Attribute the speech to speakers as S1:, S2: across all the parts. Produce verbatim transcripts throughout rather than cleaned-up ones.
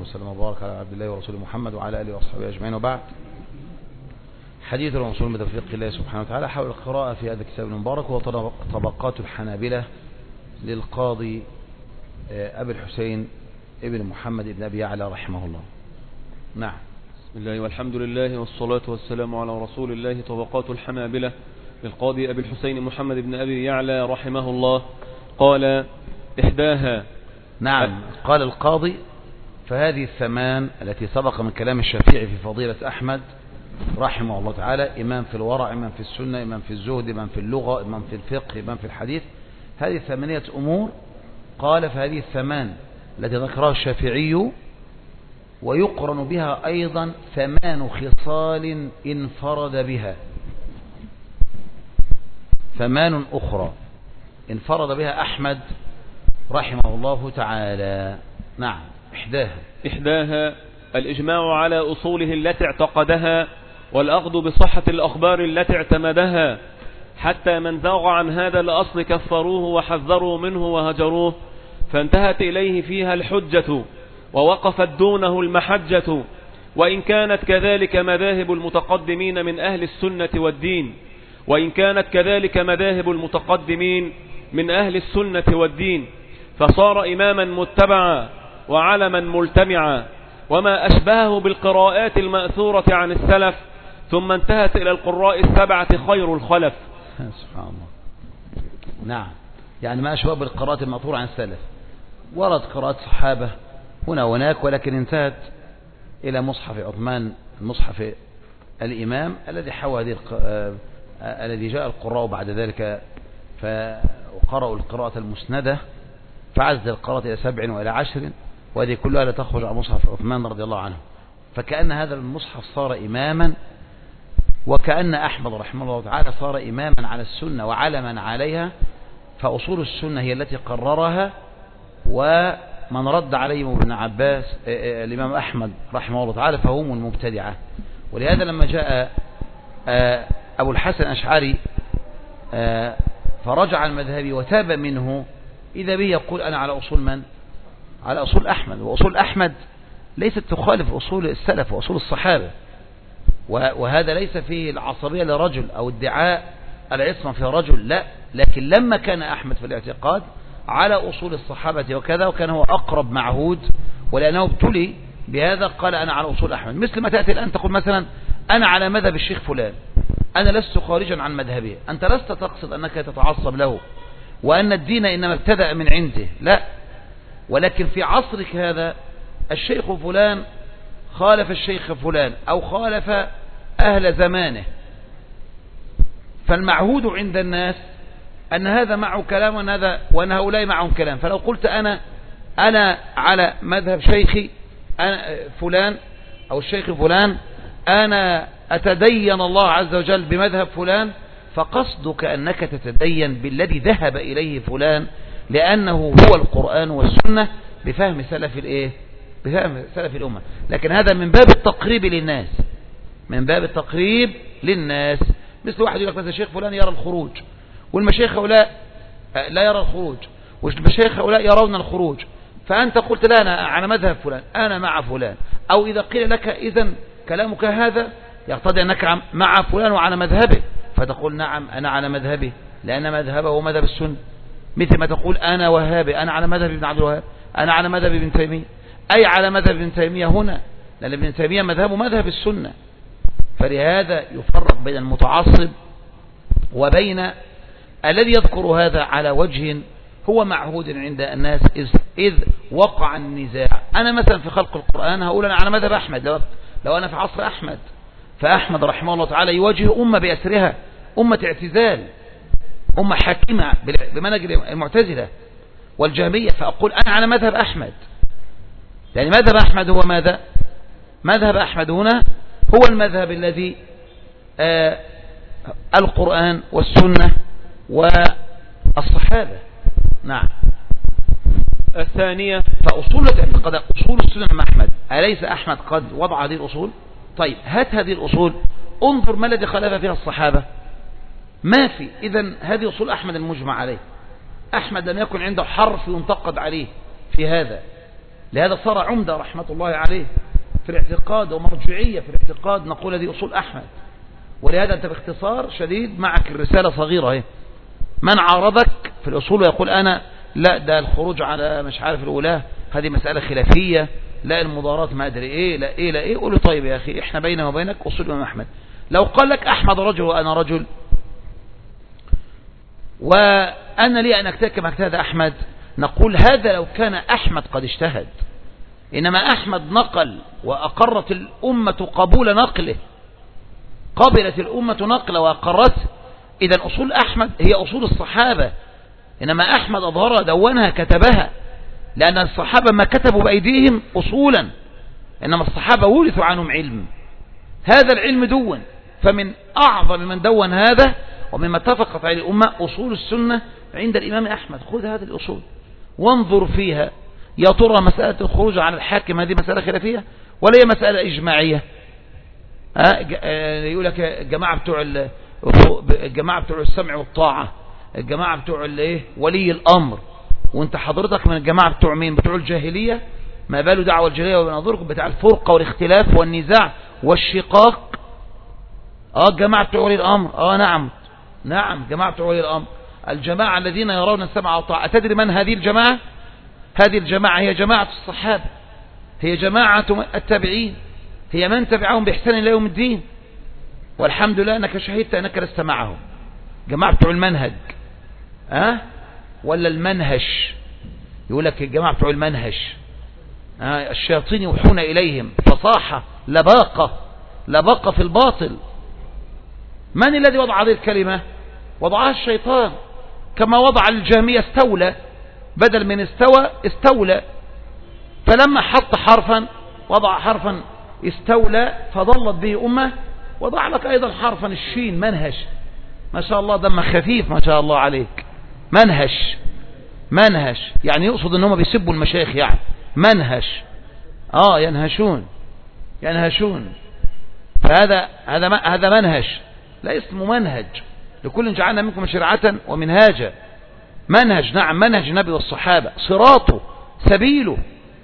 S1: وسلم وبارك على عبد الله ورسوله محمد وعلى آله وأصحابه أجمعين، وبعد. حديث الرسول من توفيق الله سبحانه وتعالى حول القراءة في هذا الكتاب المبارك، وهو طبقات الحنابلة للقاضي أبي الحسين ابن محمد ابن أبي يعلى رحمه الله. نعم.
S2: بسم الله والحمد لله والصلاة والسلام على رسول الله. طبقات الحنابلة للقاضي أبي الحسين محمد ابن أبي يعلى رحمه الله. قال إحداها.
S1: نعم. قال القاضي: فهذه الثمان التي سبق من كلام الشافعي في فضيلة أحمد رحمه الله تعالى، إمام في الورع، إمام في السنة، إمام في الزهد، إمام في اللغة، إمام في الفقه، إمام في الحديث، هذه ثمانية أمور. قال: فهذه الثمان التي ذكرها الشافعي ويقرن بها أيضا ثمان خصال انفرد بها، ثمان أخرى انفرد بها أحمد رحمه الله تعالى. نعم. إحداها
S2: إحداها الإجماع على أصوله التي اعتقدها، والأخذ بصحة الأخبار التي اعتمدها، حتى من زاغ عن هذا الأصل كفروه وحذروا منه وهجروه، فانتهت إليه فيها الحجة ووقفت دونه المحجة. وإن كانت كذلك مذاهب المتقدمين من أهل السنة والدين وإن كانت كذلك مذاهب المتقدمين من أهل السنة والدين فصار إماما متبعا وعلما ملتمعا، وما أشبهه بالقراءات المأثورة عن السلف، ثم انتهت إلى القراء السبعة خير الخلف.
S1: سبحان الله. نعم. يعني ما أشبه بالقراءات المأثورة عن السلف، ورد قراءات صحابة هنا وهناك، ولكن انتهت إلى مصحف عثمان، مصحف الإمام الذي حوى هذه الذي جاء القراء بعد ذلك فقرأوا القراءة المسندة، فعزل القراءة إلى سبع وإلى عشر، وهذه كلها لا تخرج عن مصحف عثمان رضي الله عنه. فكأن هذا المصحف صار إماما، وكأن أحمد رحمه الله تعالى صار إماما على السنة وعلما عليها، فأصول السنة هي التي قررها، ومن رد عليهم ابن عباس الإمام أحمد رحمه الله تعالى فهم المبتدعة. ولهذا لما جاء أبو الحسن الأشعري فرجع المذهبي وتاب منه، إذا به يقول: أنا على أصول من؟ على أصول أحمد. وأصول أحمد ليست تخالف أصول السلف وأصول الصحابة، وهذا ليس فيه العصبية لرجل أو ادعاء العصمة في رجل، لا، لكن لما كان أحمد في الاعتقاد على أصول الصحابة وكذا، وكان هو أقرب معهود، ولأنه ابتلي بهذا قال: أنا على أصول أحمد. مثل ما تأتي الآن تقول مثلا: أنا على مذهب الشيخ فلان، أنا لست خارجا عن مذهبه. أنت لست تقصد أنك تتعصب له وأن الدين إنما ابتدأ من عنده، لا، ولكن في عصرك هذا الشيخ فلان خالف الشيخ فلان أو خالف أهل زمانه، فالمعهود عند الناس أن هذا معه كلام وأن, هذا وأن هؤلاء معهم كلام. فلو قلت أنا أنا على مذهب شيخي أنا فلان أو الشيخ فلان، أنا أتدين الله عز وجل بمذهب فلان، فقصدك أنك تتدين بالذي ذهب إليه فلان، لأنه هو القرآن والسنة بفهم سلف الإيه؟ بفهم سلف الأمة. لكن هذا من باب التقريب للناس، من باب التقريب للناس. مثل واحد يقول لك مثلا: الشيخ فلان يرى الخروج، والمشايخ هؤلاء لا يرى الخروج، والمشايخ هؤلاء يرون الخروج، فأنت قلت: لا، أنا على مذهب فلان، أنا مع فلان. أو إذا قيل لك: إذن كلامك هذا يقتضي أنك مع فلان وعلى مذهبه، فتقول: نعم، أنا على مذهبه، لأن مذهبه هو مذهب السنة. مثل ما تقول: أنا وهابي، أنا على مذهب ابن عبد الوهاب، أنا على مذهب ابن تيمية، أي على مذهب ابن تيمية هنا، لأن ابن تيمية مذهبه مذهب السنة. فلهذا يفرق بين المتعصب وبين الذي يذكر هذا على وجه هو معهود عند الناس، إذ وقع النزاع. أنا مثلا في خلق القرآن هقول أنا على مذهب أحمد، لو, لو أنا في عصر أحمد، فأحمد رحمه الله تعالى يواجه أمة بأسرها، أمة اعتزال، أمة حاكمة بمنهج المعتزلة والجهمية، فأقول أنا على مذهب أحمد، يعني مذهب أحمد هو ماذا؟ مذهب أحمد هنا هو المذهب الذي آه القرآن والسنة والصحابة. نعم.
S2: الثانية:
S1: فأصول الاعتقاد أصول السنة مع أحمد، أليس أحمد قد وضع هذه الأصول؟ طيب هات هذه الأصول، انظر ما الذي خالف فيها الصحابة، ما في. إذن هذه أصول أحمد المجمع عليه، أحمد لم يكن عنده حرف ينتقد عليه في هذا، لهذا صار عمدة رحمة الله عليه في الاعتقاد ومرجعية في الاعتقاد، نقول هذه أصول أحمد. ولهذا أنت باختصار شديد معك الرسالة صغيرة اهي، من عارضك في الأصول ويقول أنا لا ده الخروج على مش عارف الولاة هذه مسألة خلافية، لا المضارات ما أدري إيه لا إيه لا إيه، قول له طيب يا أخي إحنا بيننا وبينك أصول الإمام أحمد. لو قال لك أحمد رجل وأنا رجل وأنا لي أن أجتهد كما اجتهد أحمد، نقول هذا لو كان أحمد قد اجتهد، إنما أحمد نقل وأقرت الأمة قبول نقله، قبلت الأمة نقله وأقرته. إذا أصول أحمد هي أصول الصحابة، إنما أحمد أظهرها دونها كتبها، لأن الصحابة ما كتبوا بأيديهم أصولا، إنما الصحابة ورثوا عنهم علم، هذا العلم دون. فمن أعظم من دون هذا ومما اتفقت عليه الأمة أصول السنة عند الإمام أحمد. خذ هذه الأصول وانظر فيها، يا ترى مسألة الخروج على الحاكم هذه مسألة خلافية ولا هي مسألة إجماعية؟ يقول لك الجماعة بتوع الجماعة بتوع السمع والطاعة، الجماعة بتوع الايه ولي الأمر، وانت حضرتك من الجماعة بتوع مين؟ بتوع الجاهلية. ما باله دعوة الجاهلية وبنظركم بتاع الفرقة والاختلاف والنزاع والشقاق. اه الجماعة بتوع ولي الأمر، اه نعم نعم جماعة بتوع ولي الأمر، الجماعة الذين يرون السمع والطاعة. أتدري من هذه الجماعة؟ هذه الجماعة هي جماعة الصحابة، هي جماعة التابعين، هي من تبعهم بإحسان إلى يوم الدين، والحمد لله أنك شهدت أنك لست معهم. جماعة بتوع المنهج أه؟ ولا المنهج، يقول لك الجماعة بتوع المنهج أه؟ الشياطين يوحون إليهم فصاحة لباقة لباقة في الباطل. من الذي وضع هذه الكلمة؟ وضعها الشيطان، كما وضع الجهمية استولى، بدل من استوى استولى، فلما حط حرفا وضع حرفا استولى فضلت به أمة، وضع لك أيضا حرفا الشين منهج. ما شاء الله دم خفيف ما شاء الله عليك. منهج منهج يعني يقصد أنهم بيسبوا المشايخ، يعني منهج آه ينهشون ينهشون فهذا هذا هذا منهج، لا اسمه منهج. لكل جعلنا منكم شرعة ومنهاجا. منهج نعم منهج النبي والصحابة، صراطه سبيله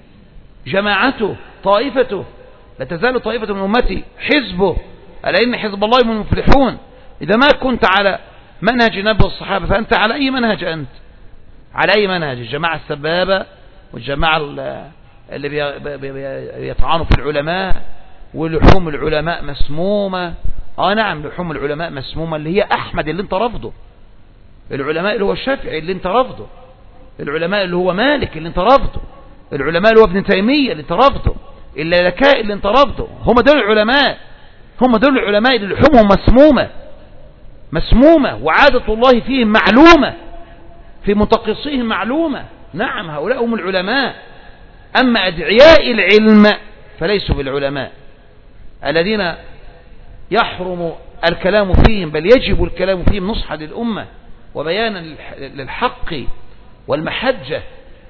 S1: جماعته طائفته، لا تزال طائفة من أمتي حزبه ألا إن حزب الله هم المفلحون. إذا ما كنت على منهج النبي والصحابة فأنت على أي منهج؟ أنت على أي منهج؟ الجماعة السبابة والجماعة اللي بيطعنوا في العلماء ولحوم العلماء مسمومة. آه نعم لحوم العلماء مسمومة، اللي هي أحمد اللي انت رفضه، العلماء اللي هو الشافعي اللي انت رفضه، العلماء اللي هو مالك اللي انت رفضه، العلماء اللي هو ابن تيمية اللي انت رفضه، اللالكائي اللي انت رفضه. هم دول العلماء، هم دول العلماء اللي لحومهم مسمومة مسمومة وعادة الله فيهم معلومة، في متقصيهم معلومة. نعم هؤلاء هم العلماء. أما أدعياء العلم فليسوا بالعلماء الذين يحرم الكلام فيهم، بل يجب الكلام فيهم نصحا للأمة وبيانا للحق والمحجة.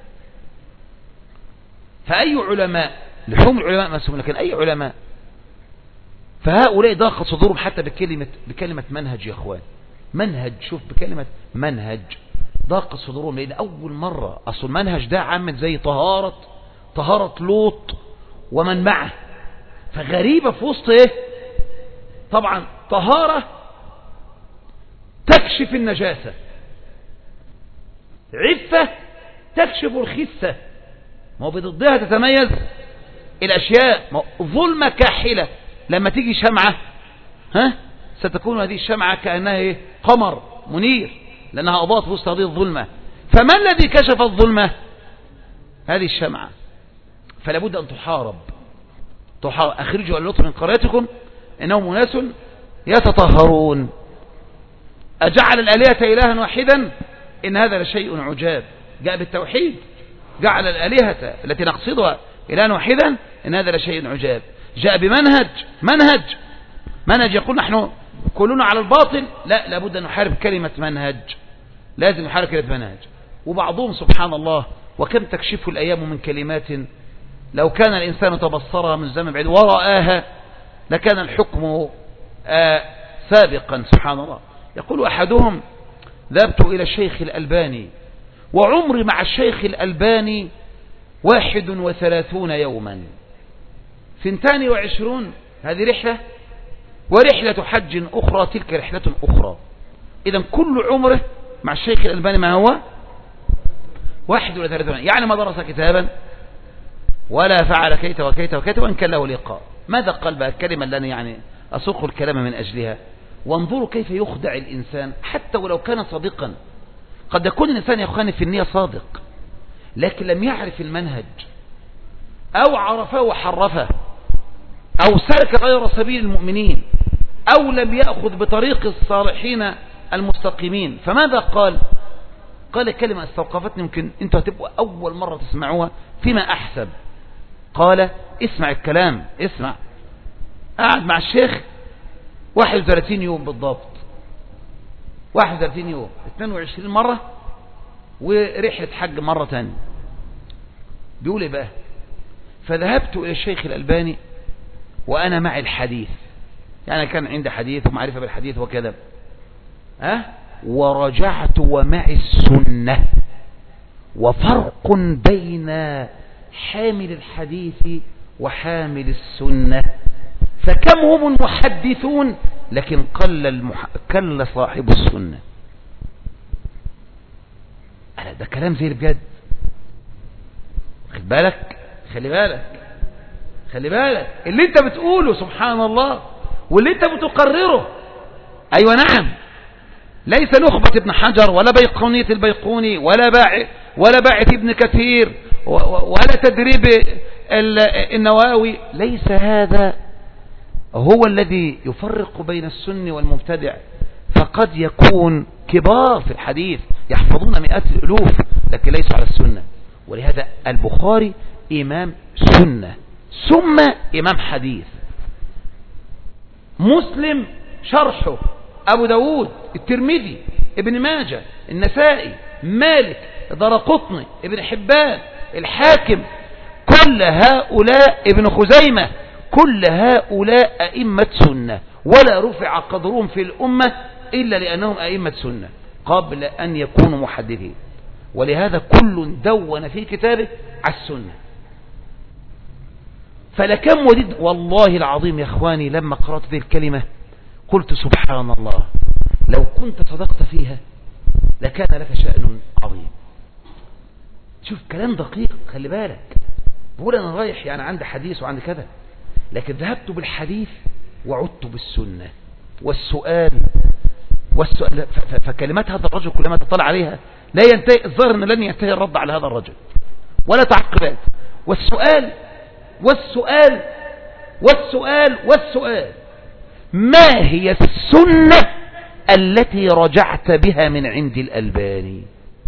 S1: فأي علماء؟ لحوم العلماء مسمومة، لكن أي علماء؟ فهؤلاء ضاقت صدورهم حتى بكلمة بكلمة منهج يا اخوان. منهج، شوف بكلمة منهج ضاقت صدورهم، لأن أول مرة أصل المنهج ده عامل زي طهارة طهارة لوط ومن معه، فغريبة في وسط ايه؟ طبعا طهارة تكشف النجاسة، عفة تكشف الخسة، ما هو بضدها تتميز الأشياء. ظلمة كاحلة، لما تيجي شمعة ها ستكون هذه الشمعة كأنها ايه؟ قمر منير، لأنها أضاءت وسط هذه الظلمة. فما الذي كشف الظلمة؟ هذه الشمعة. فلا بد أن تحارب تحارب أخرجوا اللطف من قريتكم إنهم أناس يتطهرون. أجعل الآلهة إلها واحدا إن هذا لشيء عجاب. جاء بالتوحيد، جعل الآلهة التي نقصدها إلها واحدا إن هذا لشيء عجاب. جاء بمنهج منهج منهج يقول نحن كلنا على الباطل، لا لابد أن نحارب كلمة منهج، لازم نحارب كلمة منهج. وبعضهم سبحان الله وكم تكشف الأيام من كلمات لو كان الإنسان تبصرها من زمن بعيد ورآها لكان الحكم آه سابقا. سبحان الله. يقول أحدهم ذهبت إلى الشيخ الألباني وعمري مع الشيخ الألباني واحد وثلاثون يوما، ثنتان وعشرون هذه رحلة، ورحلة حج أخرى تلك رحلة أخرى. إذا كل عمره مع الشيخ الألباني ما هو واحد وثلاثون، يعني ما درس كتابا ولا فعل كيت وكيت وكيت، وإن كان له لقاء. ماذا قال بقى الكلمة اللي أنا يعني أسوق الكلام من أجلها؟ وانظروا كيف يخدع الإنسان حتى ولو كان صادقا. قد يكون الإنسان يخانف في النية صادق، لكن لم يعرف المنهج، أو عرفه وحرفه، أو سلك غير سبيل المؤمنين، أو لم يأخذ بطريق الصالحين المستقيمين. فماذا قال؟ قال كلمة استوقفتني، يمكن أنتوا هتبقوا أول مرة تسمعوها فيما أحسب. قال اسمع الكلام، اسمع. قعد مع الشيخ واحد وثلاثين يوم بالضبط، واحد وثلاثين يوم، اثنين وعشرين مرة، ورحلة حج مرة تانية. بيقول ايه بقى؟ فذهبت إلى الشيخ الألباني وأنا معي الحديث، يعني كان عندي حديث ومعرفة بالحديث وكذا، أه؟ ورجعت ومعي السنة. وفرق بين حامل الحديث وحامل السنة، فكم هم المحدثون لكن قل, المح... قل صاحب السنة. أنا ده كلام زي بجد. خلي بالك خلي بالك خلي بالك اللي انت بتقوله سبحان الله واللي انت بتقرره، ايوه نعم، ليس نخبة ابن حجر ولا بيقونية البيقوني ولا باع ولا باعث ابن كثير ولا تدريب النواوي، ليس هذا هو الذي يفرق بين السني والمبتدع. فقد يكون كبار في الحديث يحفظون مئات الألوف لكن ليسوا على السنة. ولهذا البخاري إمام سنة ثم إمام حديث، مسلم شرحه، أبو داود، الترمذي، ابن ماجه، النسائي، مالك، دارقطني، ابن حبان، الحاكم، كل هؤلاء، ابن خزيمة، كل هؤلاء أئمة سنة، ولا رفع قدرهم في الأمة إلا لأنهم أئمة سنة قبل أن يكونوا محدثين. ولهذا كل دون في كتابه على السنة. فلكم ودد والله العظيم يا اخواني لما قرأت هذه الكلمة قلت سبحان الله، لو كنت صدقت فيها لكان لك شأن عظيم. شوف كلام دقيق، خلي بالك. بقول انا رايح يعني عندي حديث وعندي كذا، لكن ذهبت بالحديث وعدت بالسنة والسؤال والسؤال فكلمات هذا الرجل كلما تطلع عليها لا ينتهي، الظاهر ان لن ينتهي الرد على هذا الرجل ولا تعقبات. والسؤال والسؤال والسؤال والسؤال ما هي السنة التي رجعت بها من عند الألباني؟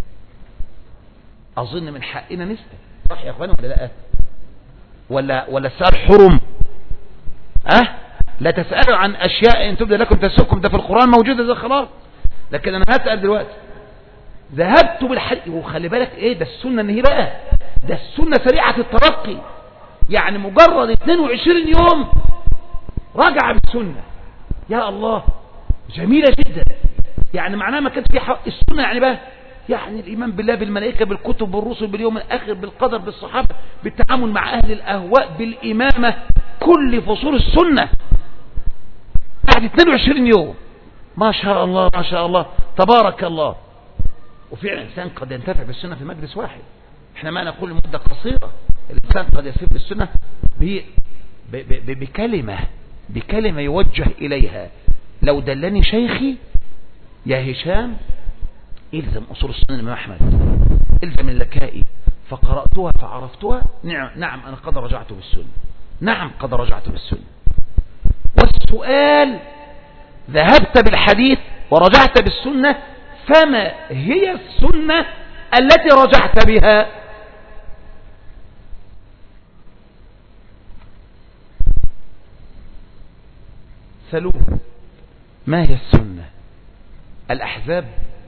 S1: أظن من حقنا نسأل، صح يا أخواني ولا لا؟ ولا ولا السؤال حرم؟ أه؟ لا تسألوا عن أشياء إن تبدأ لكم تسؤكم، ده في القرآن موجودة ده خلاص. لكن أنا هسأل دلوقتي، ذهبت بالحديث، وخلي بالك إيه ده السنة إن هي بقى ده السنة سريعة الترقي، يعني مجرد اثنين وعشرين يوم رجع بالسنة. يا الله جميلة جدا، يعني معناها ما كانت في السنة يعني بقى يعني الإيمان بالله، بالملائكة، بالكتب، بالرسل، باليوم الآخر، بالقدر، بالصحابة، بالتعامل مع أهل الأهواء، بالإمامة، كل فصول السنة بعد اثنين وعشرين يوم. ما شاء الله ما شاء الله تبارك الله. وفعلا الإنسان قد ينتفع بالسنة في مجلس واحد، احنا ما نقول لمدة قصيرة، الإنسان قد يسير بالسنة بكلمة بكلمة يوجه إليها. لو دلني شيخي يا هشام إلزم أصول السنة الإمام أحمد، إلزم اللكائي، فقرأتها فعرفتها، نعم, نعم أنا قد رجعت بالسنة، نعم قد رجعت بالسنة. والسؤال ذهبت بالحديث ورجعت بالسنة، فما هي السنة التي رجعت بها؟ سألوه ما هي السنة؟ الأحزاب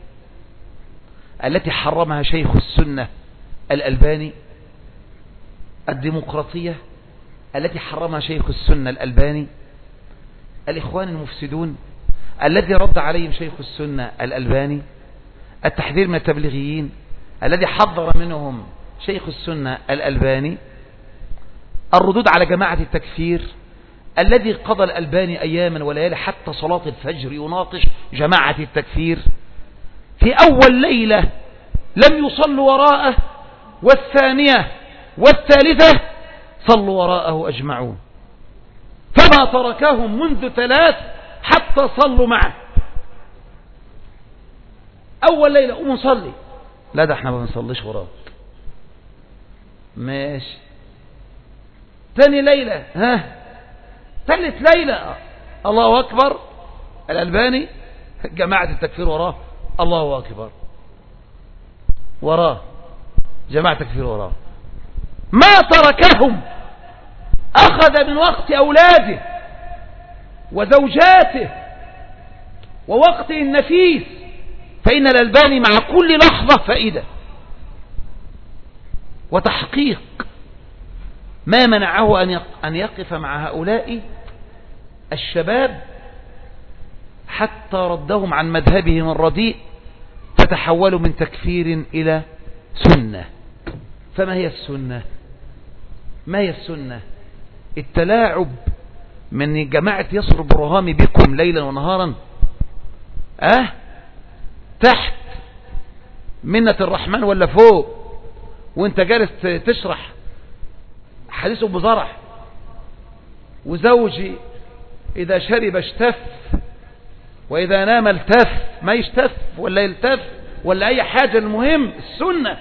S1: التي حرمها شيخ السنة الألباني، الديمقراطية التي حرمها شيخ السنة الألباني، الإخوان المفسدون الذي رد عليهم شيخ السنة الألباني، التحذير من التبليغيين الذي حذر منهم شيخ السنة الألباني الردود على جماعة التكفير الذي قضى الألباني أياما وليالي حتى صلاة الفجر يناقش جماعة التكفير، في أول ليلة لم يصلوا وراءه، والثانية والثالثة صلوا وراءه أجمعون، فما تركهم منذ ثلاث حتى صلوا معه. أول ليلة قوموا نصلي، لا ده احنا ما بنصليش وراك، ماشي. ثاني ليلة، ها، ثالث ليلة، الله أكبر، الألباني جماعة التكفير وراه، الله أكبر، وراه جماعة التكفير وراه، ما تركهم، أخذ من وقت أولاده وزوجاته ووقته النفيس، فإن الألباني مع كل لحظة فائدة وتحقيق. ما منعه أن يقف مع هؤلاء الشباب حتى ردهم عن مذهبهم الرديء، فتحولوا من تكفير إلى سنة. فما هي السنة؟ ما هي السنة؟ التلاعب من جماعة يصر برهامي بكم ليلا ونهارا، أه تحت منة الرحمن ولا فوق، وانت جالس تشرح حديث أبو زرع، وزوجي إذا شرب اشتف وإذا نام التف، ما يشتف ولا يلتف ولا أي حاجة، المهم السنة.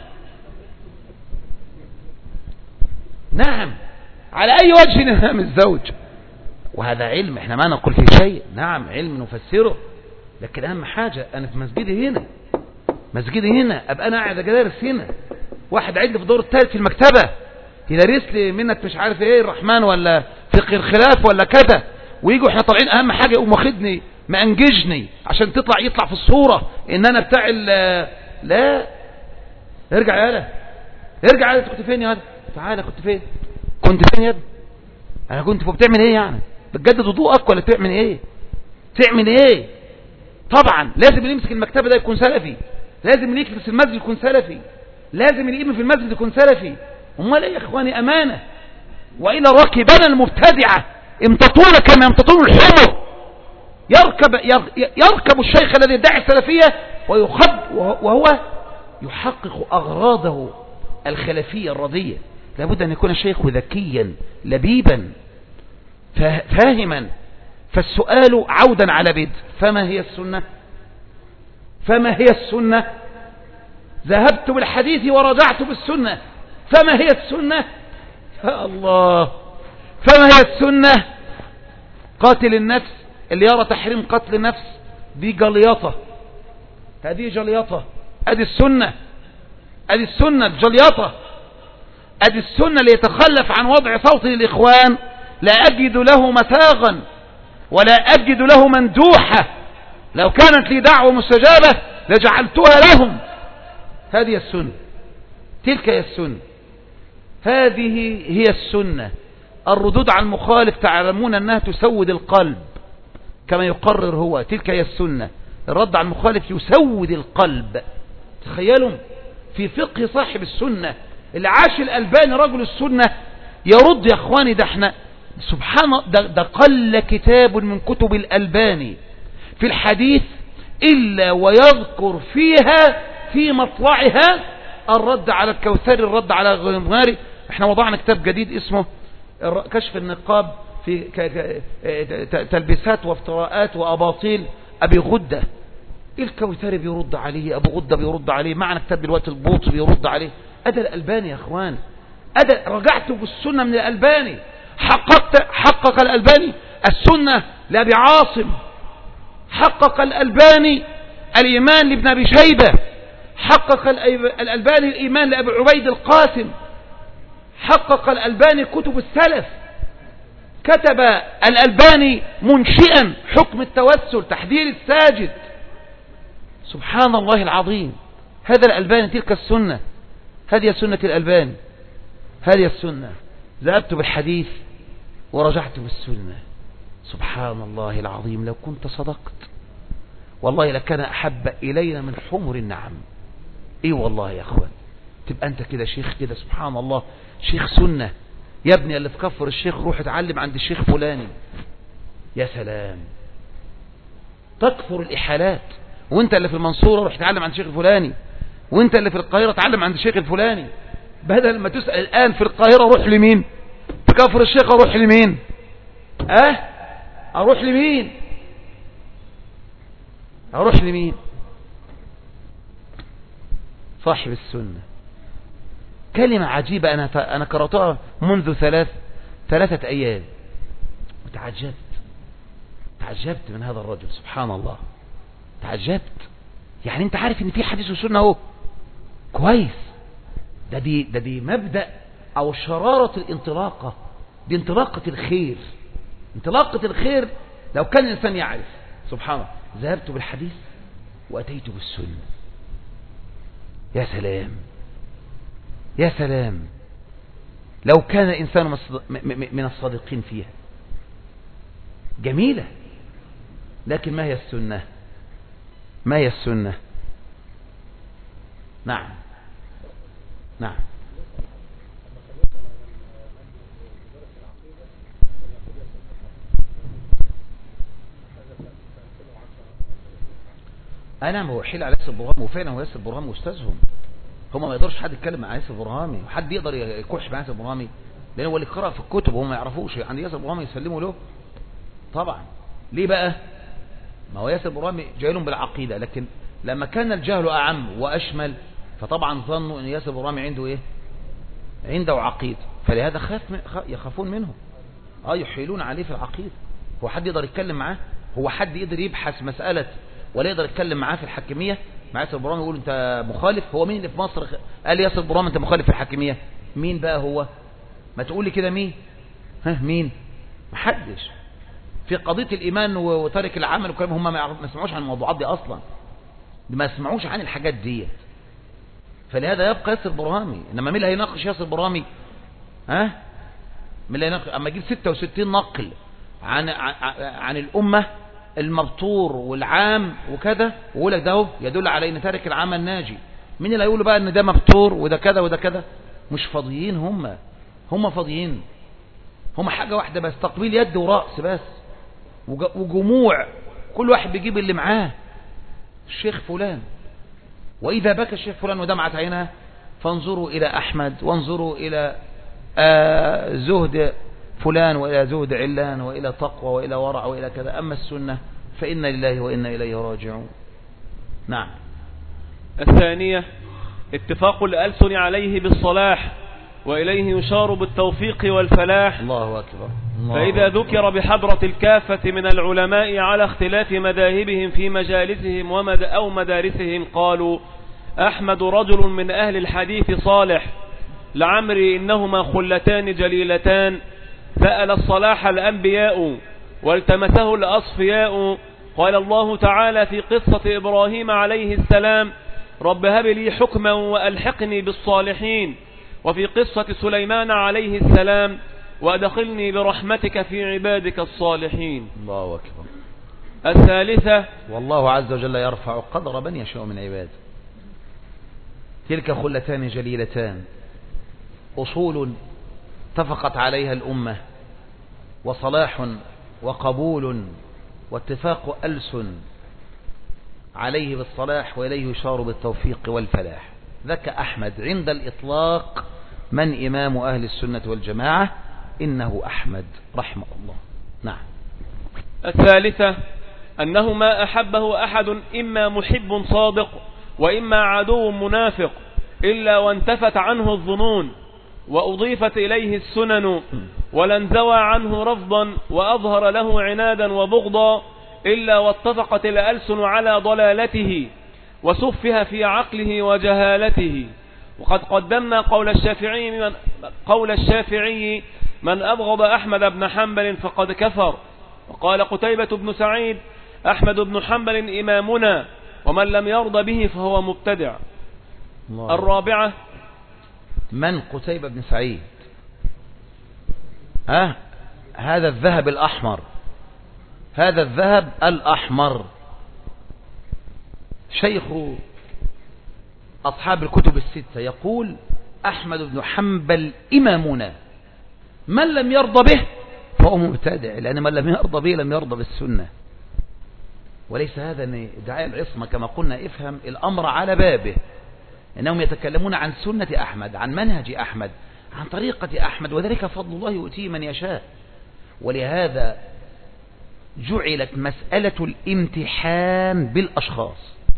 S1: نعم، على أي وجه ينام الزوج، وهذا علم، احنا ما نقول فيه شيء، نعم علم نفسره، لكن أهم حاجة أنا في مسجدي هنا، مسجدي هنا، أبقى أنا قاعد أجلس هنا، واحد عندي في الدور الثالث في المكتبة يدرس لي منة مش عارف ايه الرحمن ولا فقه الخلاف ولا كذا، ويجوا احنا طالعين اهم حاجة يقوم واخدني مأنججني عشان تطلع يطلع في الصورة ان انا بتاع لا، ارجع يا هلا، ارجع يا هلا، كنت فين يا هلا؟ تعالى، كنت فين؟ كنت فين يا ابني؟ انا كنت بتعمل ايه يعني؟ بتجدد وضوءك ولا تعمل ايه؟ تعمل ايه؟ طبعا لازم اللي يمسك المكتبة ده يكون سلفي، لازم اللي يكنس المسجد يكون سلفي، لازم اللي يقيم في المسجد يكون سلفي. امال ايه يا اخواني؟ امانة. والى ركبنا المبتدعة امتطون كما يمتطون الحمر، يركب يركب الشيخ الذي يدعي السلفية ويخد وهو يحقق اغراضه الخلفية الرضية. لابد ان يكون الشيخ ذكيا لبيبا فاهما. فالسؤال عودا على بدء، فما هي السنة؟ فما هي السنة؟ ذهبت بالحديث ورجعت بالسنة، فما هي السنة؟ يا الله، فما هي السنة؟ قاتل النفس، اللي يرى تحريم قتل النفس دي جليطة، هذه جليطة. ادي السنة، ادي السنة جليطة، ادي السنة اللي يتخلف عن وضع صوت للإخوان لا أجد له مساغا ولا أجد له مندوحة، لو كانت لي دعوة مستجابة لجعلتها لهم. هذه السنة، تلك هي السنة، هذه هي السنة. الردود على المخالف تعلمون أنها تسود القلب كما يقرر هو، تلك هي السنة. الرد على المخالف يسود القلب. تخيلوا في فقه صاحب السنة اللي عاش الألباني رجل السنة يرد يا اخواني، ده احنا سبحان ده, ده قل كتاب من كتب الألباني في الحديث إلا ويذكر فيها في مطلعها الرد على الكوثري، الرد على الغماري. احنا وضعنا كتاب جديد اسمه كشف النقاب في تلبيسات وافتراءات وأباطيل أبي غدة. الكوثري بيرد عليه، أبو غدة بيرد عليه، معنا كتاب دلوقتي البوط بيرد عليه. أدى الألباني يا اخوان، أدى رجعت بالسنة من الألباني، حققت حقق الألباني السنة لأبي عاصم، حقق الألباني الإيمان لابن أبي شيبة، حقق الألباني الإيمان لأبي عبيد القاسم، حقق الألباني كتب السلف، كتب الألباني منشئا حكم التوسل تحذير الساجد. سبحان الله العظيم، هذا الألباني، تلك السنة، هذه سنة الألباني، هذه السنة. ذهبت بالحديث ورجعت بالسنة. سبحان الله العظيم، لو كنت صدقت والله لكان أحب إلينا من حمر النعم. إيه والله يا أخوان، تبقى انت كده شيخ كده سبحان الله، شيخ سنة. يا ابني اللي تكفر الشيخ روح اتعلم عند الشيخ فلاني. يا سلام، تكفر الإحالات. وانت اللي في المنصورة روح اتعلم عند الشيخ الفلاني، وانت اللي في القاهرة اتعلم عند الشيخ الفلاني. بدل ما تسأل الآن في القاهرة روح لمين، تكفر الشيخ اروح لمين؟ اه اروح لمين اروح لمين صاحب السنة. كلمة عجيبة أنا أنا قرأتها منذ ثلاث ثلاثة أيام وتعجبت تعجبت من هذا الرجل سبحان الله. تعجبت. يعني أنت عارف إن في حديث وسنة أهو كويس. ده دي ده دي مبدأ أو شرارة الانطلاقة، دي انطلاقة الخير. انطلاقة الخير لو كان الإنسان يعرف سبحان الله. ذهبت بالحديث وأتيت بالسنة. يا سلام يا سلام لو كان الإنسان من الصادقين فيها. جميلة. لكن ما هي السنة؟ ما هي السنة؟ نعم نعم أنا ما هو حيل على ياسر برهامي، وفعلا هو ياسر برهامي أستاذهم. هم ما يقدرش حد يتكلم مع ياسر برهامي، وحد يقدر يكح مع ياسر برهامي، لأنه هو اللي قرأ في الكتب وهم ما يعرفوش. عند ياسر برهامي يسلموا له طبعا. ليه بقى؟ ما هو ياسر برهامي جاهلهم بالعقيدة، لكن لما كان الجهل أعم وأشمل فطبعا ظنوا أن ياسر برهامي عنده إيه؟ عنده عقيدة، فلهذا خاف يخافون منه. اه يحيلون عليه في العقيدة. هو حد يقدر يتكلم معاه؟ هو حد يقدر يبحث مسألة ولا يقدر يتكلم معاه في الحاكمية مع ياسر برهامي يقول انت مخالف؟ هو مين اللي في مصر قال ياسر برهامي انت مخالف في الحاكمية؟ مين بقى هو؟ ما تقول لي كده مين؟ ها مين؟ محدش. في قضية الإيمان وترك العمل وكلام هم ما سمعوش عن الموضوعات دي أصلا، ما سمعوش عن الحاجات دي. فلهذا يبقى ياسر برهامي. إنما مين اللي هيناقش ياسر برهامي؟ ها؟ مين اللي هيناقش؟ أما يجيب ستة وستين نقل عن عن, عن الأمة المبتور والعام وكذا ويقول لك ده يدل على ان تارك العمل ناجي. مين اللي هيقول بقى ان ده مبتور وده كذا وده كذا؟ مش فاضيين. هم هم فاضيين. هم حاجة واحدة بس، تقبيل يد ورأس بس وجموع، كل واحد بيجيب اللي معاه. الشيخ فلان، وإذا بكى الشيخ فلان ودمعت عينها فانظروا إلى أحمد، وانظروا إلى آه زهد فلان، وإلى زهد علان، وإلى تقوى، وإلى ورع، وإلى كذا. أما السنة فإنا لله وإنا إليه راجعون. نعم.
S2: الثانية اتفاق الألسن عليه بالصلاح، وإليه يشار بالتوفيق والفلاح.
S1: الله أكبر. الله
S2: فإذا
S1: أكبر.
S2: ذكر بحضرة الكافة من العلماء على اختلاف مذاهبهم في مجالسهم ومد أو مدارسهم قالوا أحمد رجل من أهل الحديث صالح، لعمري إنهما خلتان جليلتان، سأل الصلاح الأنبياء والتمسه الأصفياء. قال الله تعالى في قصة إبراهيم عليه السلام رب هب لي حكما وألحقني بالصالحين. وفي قصة سليمان عليه السلام وأدخلني برحمتك في عبادك الصالحين.
S1: الله أكبر.
S2: الثالثة
S1: والله عز وجل يرفع قدر من يشاء من عباده. تلك خلتان جليلتان، أصول اتفقت عليها الأمة، وصلاح وقبول واتفاق ألسن عليه بالصلاح، وإليه يشار بالتوفيق والفلاح. ذاك أحمد عند الإطلاق. من إمام أهل السنة والجماعة؟ إنه أحمد رحمه الله. نعم.
S2: الثالثة أنه ما أحبه أحد إما محب صادق وإما عدو منافق إلا وانتفت عنه الظنون وأضيفت إليه السنن، ولن زوى عنه رفضا وأظهر له عنادا وبغضا إلا واتفقت الألسن على ضلالته وسفها في عقله وجهالته. وقد قدمنا قول الشافعي من, قول الشافعي من أبغض أحمد بن حنبل فقد كفر. وقال قتيبة بن سعيد أحمد بن حنبل إمامنا ومن لم يرضى به فهو مبتدع. الله. الرابعة
S1: من قتيبة بن سعيد؟ ها؟ هذا الذهب الأحمر، هذا الذهب الأحمر شيخ أصحاب الكتب الستة يقول أحمد بن حنبل إمامنا، من لم يرضى به فهو مبتدع، لأن من لم يرضى به لم يرضى بالسنة. وليس هذا ادعاء العصمة كما قلنا، افهم الأمر على بابه، إنهم يتكلمون عن سنة أحمد، عن منهج أحمد، عن طريقة أحمد، وذلك فضل الله يؤتيه من يشاء. ولهذا جعلت مسألة الامتحان بالأشخاص،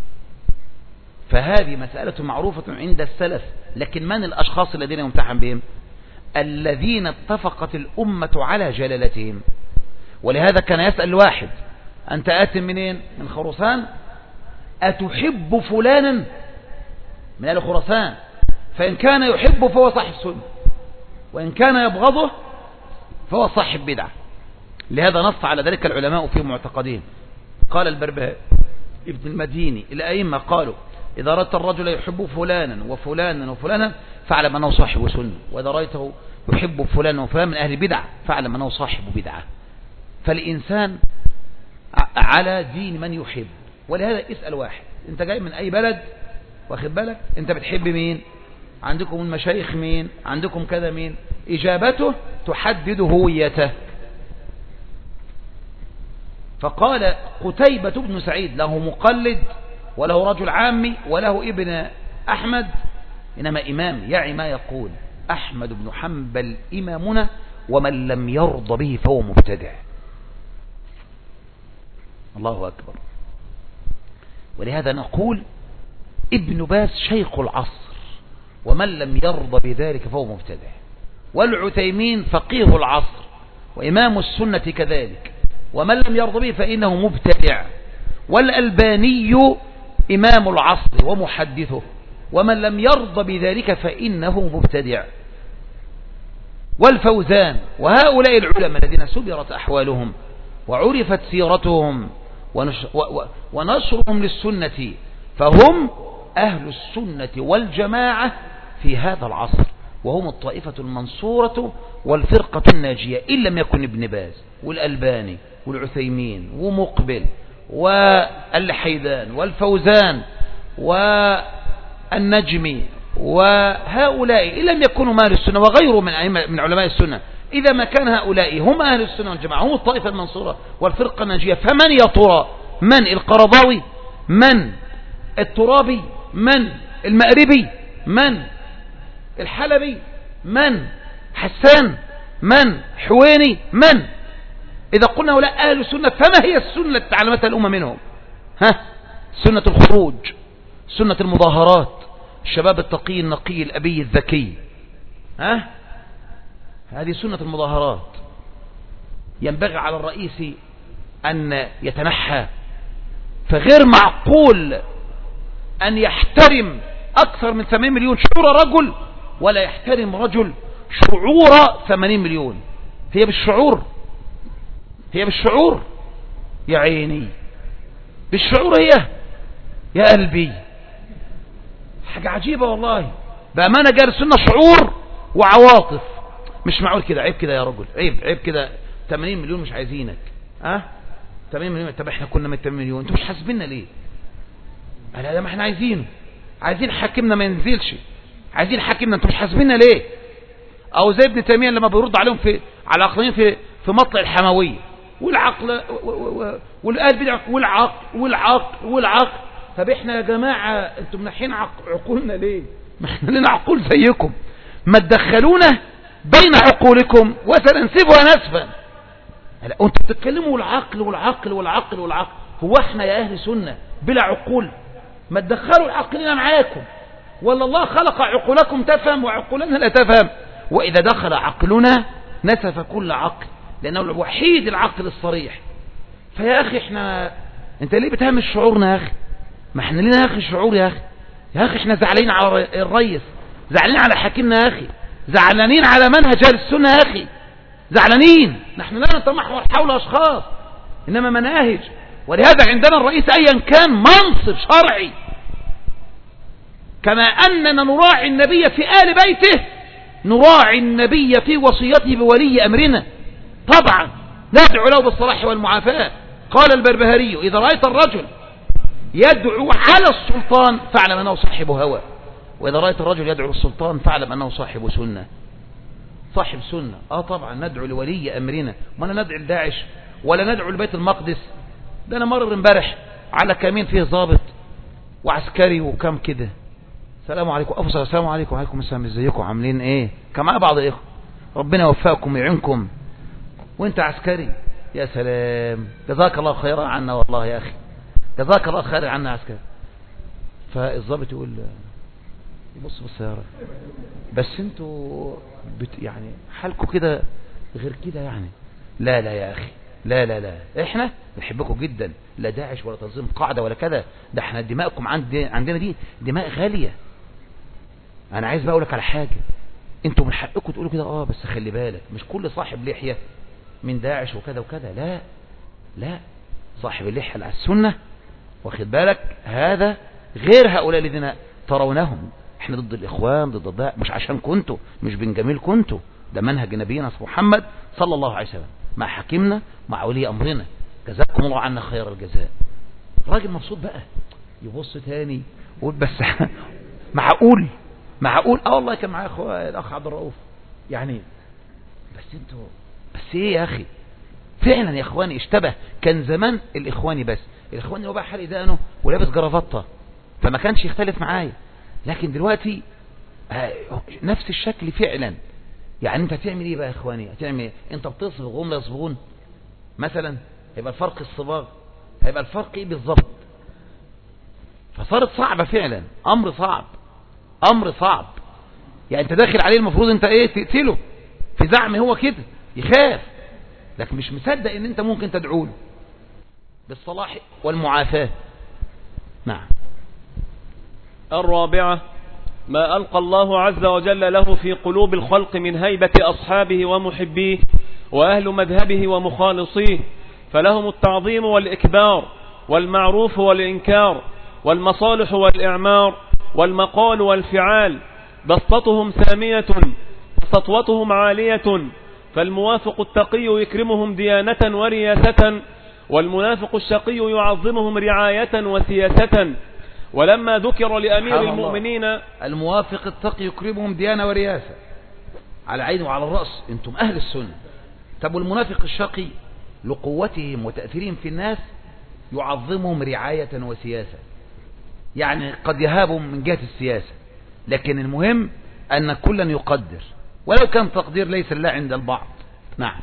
S1: فهذه مسألة معروفة عند السلف، لكن من الأشخاص الذين يمتحن بهم؟ الذين اتفقت الأمة على جلالتهم. ولهذا كان يسأل واحد أنت آت منين؟ من خراسان، أتحب فلانا من أهل خراسان؟ فإن كان يحبه فهو صاحب سنة، وإن كان يبغضه فهو صاحب بدعة. لهذا نص على ذلك العلماء في معتقدين. قال البربهاري ابن المديني الأئمة قالوا إذا رأيت الرجل يحب فلانا وفلانا وفلانا فاعلم أنه صاحب سنة، وإذا رأيته يحب فلانا وفلانا من أهل بدعة فاعلم أنه صاحب بدعة. فالإنسان على دين من يحب. ولهذا اسأل واحد أنت جاي من أي بلد، واخد بالك، أنت بتحب مين؟ عندكم المشايخ مين؟ عندكم كذا مين؟ إجابته تحدد هويته. فقال قتيبة بن سعيد له مقلد وله رجل عامي وله ابن أحمد، إنما إمام يعي ما يقول. أحمد بن حنبل إمامنا ومن لم يرضى به فهو مبتدع. الله أكبر. ولهذا نقول ابن باز شيخ العصر، ومن لم يرضى بذلك فهو مبتدع. والعثيمين فقيه العصر وإمام السنة كذلك، ومن لم يرضى به فإنه مبتدع. والألباني إمام العصر ومحدثه، ومن لم يرضى بذلك فإنه مبتدع. والفوزان وهؤلاء العلماء الذين سبرت أحوالهم وعرفت سيرتهم ونشرهم للسنة، فهم أهل السنة والجماعة في هذا العصر، وهم الطائفة المنصورة والفرقة الناجية، إن لم يكن ابن باز والألباني والعثيمين ومقبل والحيدان والفوزان والنجمي وهؤلاء، إن لم يكونوا من أهل السنة وغيرهم من من علماء السنة. إذا ما كان هؤلاء هم أهل السنة والجماعة، هم الطائفة المنصورة والفرقة الناجية، فمن يا ترى؟ من القرضاوي؟ من الترابي؟ من المأربي؟ من الحلبي؟ من حسان؟ من حويني؟ من؟ إذا قلنا هؤلاء أهل السنة فما هي السنة التي تعلمتها الأمة منهم؟ ها؟ سنة الخروج، سنة المظاهرات، الشباب التقي النقي الأبي الذكي، ها؟ هذه سنة المظاهرات. ينبغي على الرئيس أن يتنحى، فغير معقول أن يحترم أكثر من ثمانين مليون شعور رجل ولا يحترم رجل شعور ثمانين مليون. هي بالشعور، هي بالشعور يا عيني، بالشعور هي يا قلبي. حاجة عجيبة والله، بأمانة جار السنة شعور وعواطف. مش معقول كده، عيب كده يا رجل، عيب عيب كده. ثمانين مليون مش عايزينك، ها؟ ثمانين مليون. طب احنا كنا من ثمانين مليون، انتوا مش حاسبيننا ليه؟ لا لا، ما احنا عايزينه، عايزين حاكمنا ما ينزلش، عايزين حاكمنا، انتوا مش حاسبيننا ليه؟ او زي ابن تيمية لما بيرد عليهم في على عقلين في في مطلع الحموية والعقل والقلب والعقل والعقل والعقل. طب احنا يا جماعة انتوا منحين عقولنا ليه؟ ما احنا لنا عقول زيكم، ما تدخلونا بين عقولكم وسننسفها نسفا. لا، انتوا بتتكلموا العقل والعقل والعقل والعقل. هو احنا يا اهل سنة بلا عقول؟ ما تدخلوا عقلنا معاكم، ولا الله خلق عقولكم تفهم وعقولنا لا تفهم؟ واذا دخل عقلنا نسف كل عقل، لانه الوحيد العقل الصريح. فيا اخي احنا، انت ليه بتهمش شعورنا يا اخي؟ ما احنا لنا يا اخي شعور يا اخي. يا اخي احنا زعلانين على الرئيس، زعلانين على حاكمنا يا اخي، زعلانين على منهج اهل السنة يا اخي، زعلانين. نحن لا نتمحور حول اشخاص، انما مناهج. ولهذا عندنا الرئيس ايا كان منصب شرعي، كما اننا نراعي النبي في آل بيته نراعي النبي في وصيته بولي امرنا. طبعا ندعو له بالصلاح والمعافاة. قال البربهاري اذا رأيت الرجل يدعو على السلطان فاعلم انه صاحب هوى. وإذا رأيت الرجل يدعو للسلطان فاعلم أنه صاحب سنة. صاحب سنة. آه طبعا ندعو لولي أمرنا، ما أنا ندعو لداعش ولا ندعو لبيت المقدس. ده أنا مرر امبارح على كمين فيه ضابط وعسكري وكم كده، السلام عليكم أفضل، السلام عليكم وعليكم السلام، ازيكم عاملين ايه، كان معايا بعض اخوة، ربنا يوفقكم ويعينكم، وانت عسكري، يا سلام، جزاك الله خيرا عنا والله يا اخي، جزاك الله خيرا عنا عسكري. فالضابط يقول بص بص يا رب، بس انتوا بت يعني حالكم كده غير كده يعني. لا لا يا اخي، لا لا لا، احنا بنحبكم جدا، لا داعش ولا تنظيم قاعدة ولا كذا، ده احنا دماءكم عند عندنا دي دماء غالية. انا عايز بقى اقول لك على حاجة، انتوا من حقكم تقولوا كده، اه بس خلي بالك مش كل صاحب لحية من داعش وكذا وكذا، لا لا، صاحب اللحية على السنة واخد بالك هذا غير هؤلاء الذين ترونهم. احنا ضد الاخوان ضد الضاء، مش عشان كنتوا، مش بنجامل كنتوا، ده منهج نبينا محمد صلى الله عليه وسلم مع حكيمنا مع ولي امرنا، جزاكم الله عنا خير الجزاء. الراجل مبسوط بقى، يبص تاني يقول بس معقول معقول اه والله كان معايا اخويا الاخ عبد الرؤوف يعني، بس انتوا بس ايه يا اخي، فعلا يا اخواني اشتبه. كان زمان الاخواني بس الاخواني هو بقى حالي دقنه ولابس جرافطه فما كانش يختلف معايا، لكن دلوقتي نفس الشكل فعلا. يعني انت هتعمل ايه بقى يا اخواني، هتعمل ايه؟ انت بتصبغ وهم لا يصبغون مثلا، هيبقى الفرق الصباغ، هيبقى الفرق ايه بالظبط؟ فصارت صعبة فعلا، امر صعب، امر صعب. يعني انت داخل عليه المفروض انت ايه تقتله في زعم هو كده يخاف، لكن مش مصدق ان انت ممكن تدعوله بالصلاح والمعافاة. نعم.
S2: الرابعة ما ألقى الله عز وجل له في قلوب الخلق من هيبة أصحابه ومحبيه وأهل مذهبه ومخالصيه، فلهم التعظيم والإكبار والمعروف والإنكار والمصالح والإعمار والمقال والفعال، بسطتهم سامية سطوتهم عالية، فالموافق التقي يكرمهم ديانة ورياسة، والمنافق الشقي يعظمهم رعاية وسياسة. ولما ذكر لأمير المؤمنين
S1: الموافق التقي يكرمهم ديانة ورياسة، على عين وعلى الرأس، انتم أهل السنة. طب والمنافق الشقي لقوتهم وتأثيرهم في الناس يعظمهم رعاية وسياسة، يعني قد يهابهم من جهة السياسة، لكن المهم أن كلا يقدر ولو كان تقدير ليس الله عند البعض. نعم.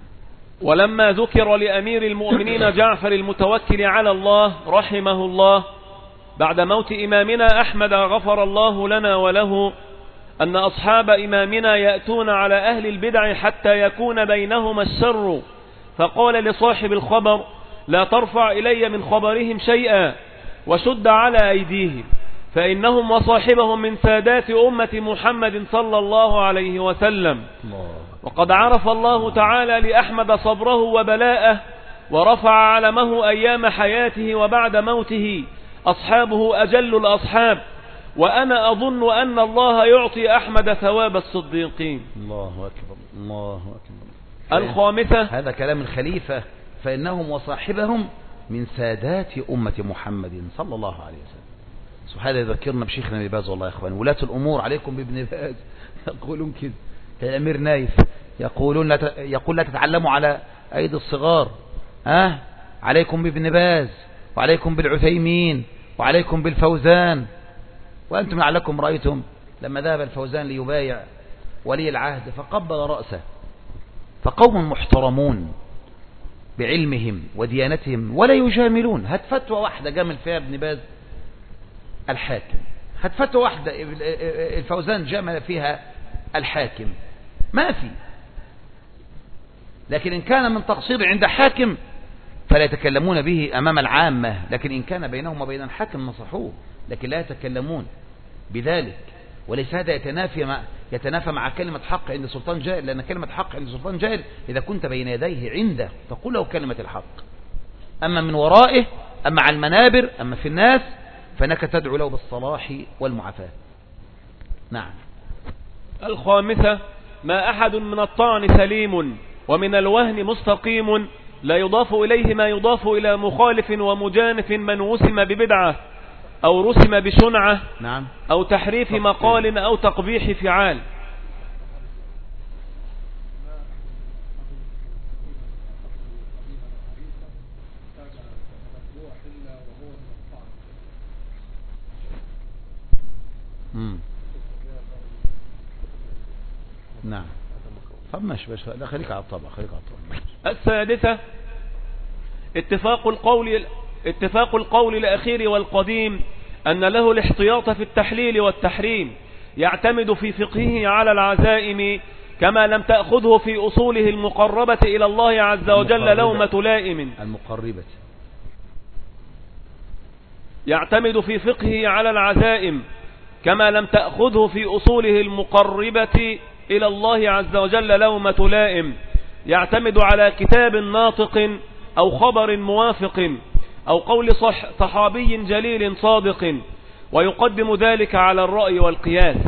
S2: ولما ذكر لأمير المؤمنين جعفر المتوكل على الله رحمه الله بعد موت إمامنا أحمد غفر الله لنا وله أن أصحاب إمامنا يأتون على أهل البدع حتى يكون بينهما الشر، فقال لصاحب الخبر لا ترفع إلي من خبرهم شيئا وشد على أيديهم، فإنهم وصاحبهم من سادات أمة محمد صلى الله عليه وسلم. وقد عرف الله تعالى لأحمد صبره وبلاءه ورفع علمه أيام حياته وبعد موته، أصحابه أجل الأصحاب، وأنا أظن أن الله يعطي أحمد ثواب الصديقين.
S1: الله أكبر الله أكبر.
S2: الخامسة،
S1: هذا كلام الخليفة، فإنهم وصاحبهم من سادات أمة محمد صلى الله عليه وسلم. سبحانه يذكرنا بشيخنا ابن باز، والله يا إخوان ولاة الأمور عليكم بابن باز يقولون كده، الأمير نايف يقولون لا ت... يقول لا تتعلموا على أيدي الصغار، ها أه؟ عليكم بابن باز وعليكم بالعثيمين وعليكم بالفوزان. وأنتم لعلكم رأيتم لما ذهب الفوزان ليبايع ولي العهد فقبل رأسه، فقوم محترمون بعلمهم وديانتهم ولا يجاملون. هات فتوى واحدة جامل فيها ابن باز الحاكم، هات فتوى واحدة الفوزان جامل فيها الحاكم، ما في. لكن إن كان من تقصير عند حاكم فلا يتكلمون به أمام العامة، لكن إن كان بينهم وبين الحاكم نصحوه، لكن لا يتكلمون بذلك. وليس هذا يتنافى مع يتنافى مع كلمة حق عند سلطان جائر، لأن كلمة حق عند سلطان جائر إذا كنت بين يديه عنده فقل له كلمة الحق، أما من ورائه، أما على المنابر، أما في الناس فإنك تدعو له بالصلاح والمعافاة. نعم.
S2: الخامسة ما أحد من الطعن سليم ومن الوهن مستقيم لا يضاف إليه ما يضاف إلى مخالف ومجانف من وسم ببدعة، أو رسم بشنعة
S1: نعم
S2: أو تحريف مقال أو تقبيح فعال.
S1: مم. نعم. طب ماشي باش لا خليك على الطبع خليك على الطبع.
S2: السادسة اتفاق القول اتفاق القول الأخير والقديم أن له الاحتياط في التحليل والتحريم، يعتمد في فقهه على العزائم كما لم تأخذه في أصوله المقربة إلى الله عز وجل لومة لائم.
S1: المقربة
S2: يعتمد في فقهه على العزائم كما لم تأخذه في أصوله المقربة إلى الله عز وجل لومة لائم، يعتمد على كتاب ناطق أو خبر موافق أو قول صح صحابي جليل صادق، ويقدم ذلك على الرأي والقياس.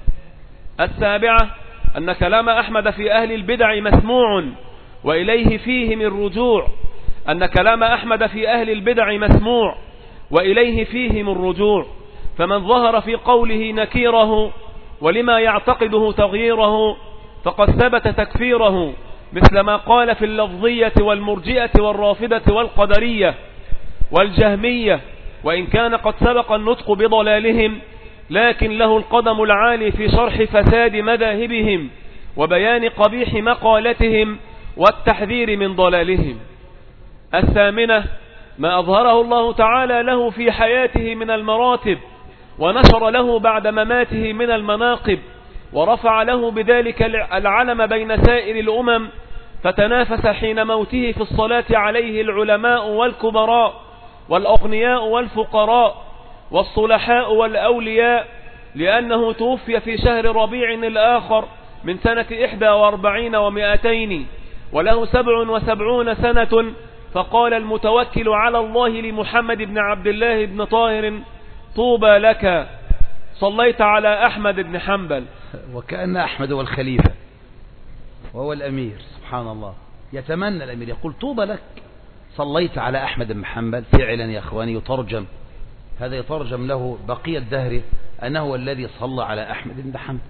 S2: السابعة أن كلام أحمد في أهل البدع مسموع وإليه فيه من رجوع أن كلام أحمد في أهل البدع مسموع وإليه فيه من رجوع، فمن ظهر في قوله نكيره ولما يعتقده تغييره فقد ثبت تكفيره، مثل ما قال في اللفظية والمرجئة والرافضة والقدرية والجهمية، وإن كان قد سبق النطق بضلالهم لكن له القدم العالي في شرح فساد مذاهبهم وبيان قبيح مقالتهم والتحذير من ضلالهم. الثامنة ما أظهره الله تعالى له في حياته من المراتب، ونشر له بعد مماته من المناقب، ورفع له بذلك العلم بين سائر الأمم، فتنافس حين موته في الصلاة عليه العلماء والكبراء والأغنياء والفقراء والصلحاء والأولياء، لأنه توفي في شهر ربيع الآخر من سنة إحدى وأربعين ومائتين وله سبع وسبعون سنة. فقال المتوكل على الله لمحمد بن عبد الله بن طاهر: طوبى لك صليت على أحمد بن حنبل.
S1: وكأن أحمد هو الخليفة وهو الأمير، سبحان الله. يتمنى الأمير يقول طوبى لك صليت على أحمد بن حنبل. فعلا يا أخواني يترجم هذا، يترجم له بقية دهره أنه هو الذي صلى على أحمد بن حنبل.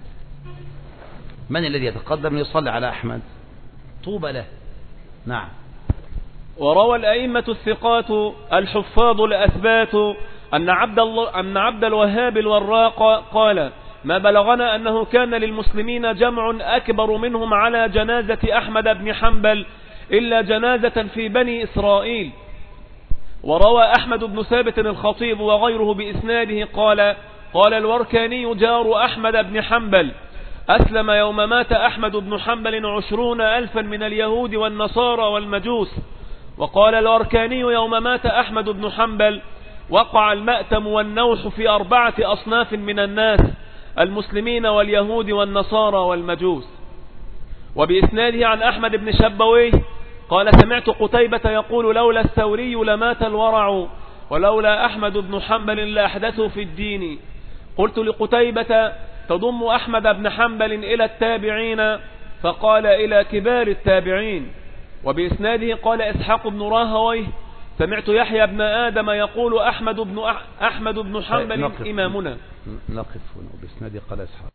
S1: من الذي يتقدم ليصلي على أحمد؟ طوبى له. نعم.
S2: وروى الأئمة الثقات الحفاظ الأثبات أن عبد, أن عبد الوهاب الوراق قال: ما بلغنا أنه كان للمسلمين جمع أكبر منهم على جنازة أحمد بن حنبل إلا جنازة في بني إسرائيل. وروى أحمد بن ثابت الخطيب وغيره بإسناده قال: قال الوركاني جار أحمد بن حنبل: أسلم يوم مات أحمد بن حنبل عشرون ألفا من اليهود والنصارى والمجوس. وقال الوركاني يوم مات أحمد بن حنبل: وقع المأتم والنوح في أربعة أصناف من الناس: المسلمين واليهود والنصارى والمجوس. وبإسناده عن أحمد بن شبويه قال: سمعت قتيبة يقول: لولا الثوري لمات الورع ولولا أحمد بن حنبل لأحدثوا في الدين. قلت لقتيبة: تضم أحمد بن حنبل إلى التابعين؟ فقال: إلى كبار التابعين. وبإسناده قال إسحاق بن راهويه: سمعت يحيى بن آدم يقول: أحمد بن أحمد بن حنبل إمامنا.
S1: نقف. وبإسناده قال إسحاق